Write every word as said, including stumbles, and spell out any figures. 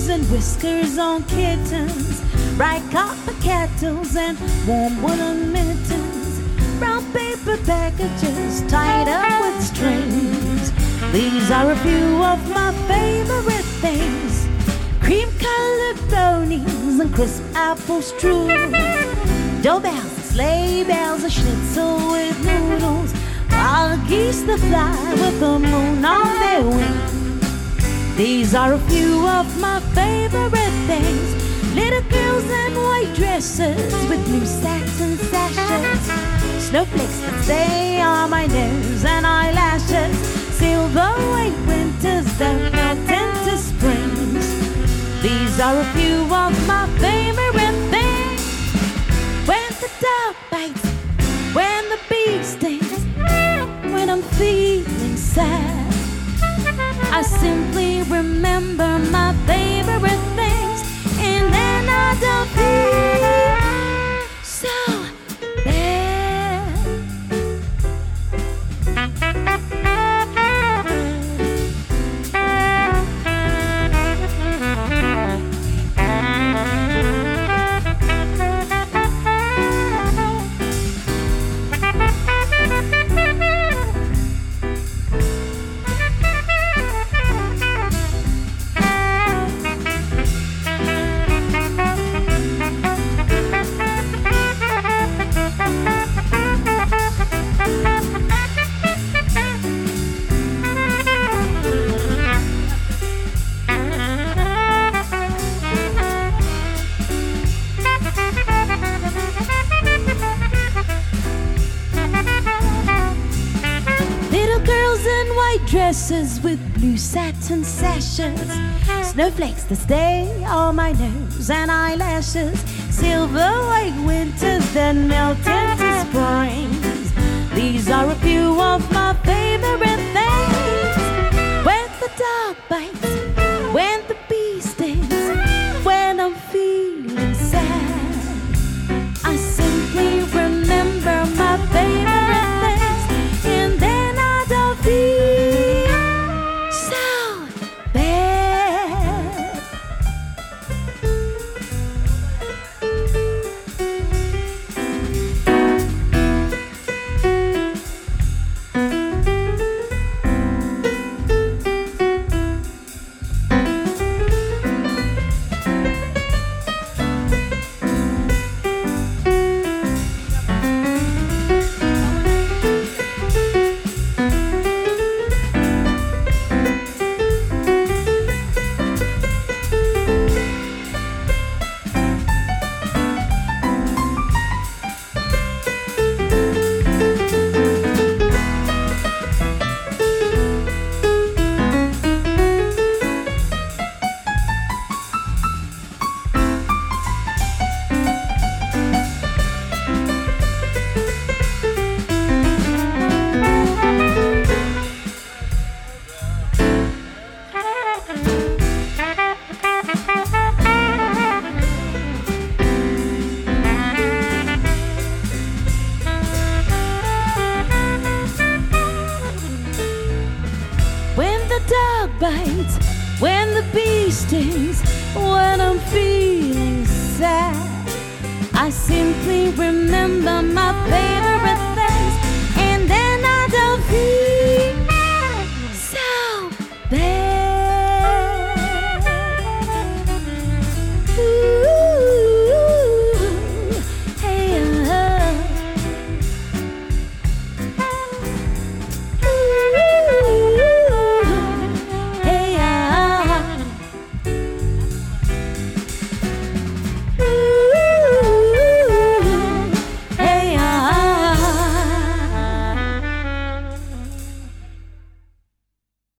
shoes and whiskers on kittens, bright copper kettles and warm woolen mittens, brown paper packages tied up with strings. These are a few of my favorite things: cream-colored brownies and crisp apple strudel, doorbells and sleigh bells, a schnitzel with noodles, wild geese that fly with the moon on their wing. These are a few of my favorite things: little girls in white dresses with blue satin sashes, snowflakes that stay on my nose and eyelashes, silver white winters that melt into springs. These are a few of my favorite things: when the dog bites, when the bee stings, when I'm feeling sad, I simply remember my favorite things, and then I don't feel so bad. Dresses with blue satin sashes, snowflakes that stay on my nose and eyelashes, silver white winters that melt into springs. These are a few of my favorite things: when the dog bites, when the bee stings, when I'm feeling sad, I simply remember my favorite things, and then I don't feel bites, when the bee stings, when I'm feeling sad, I simply remember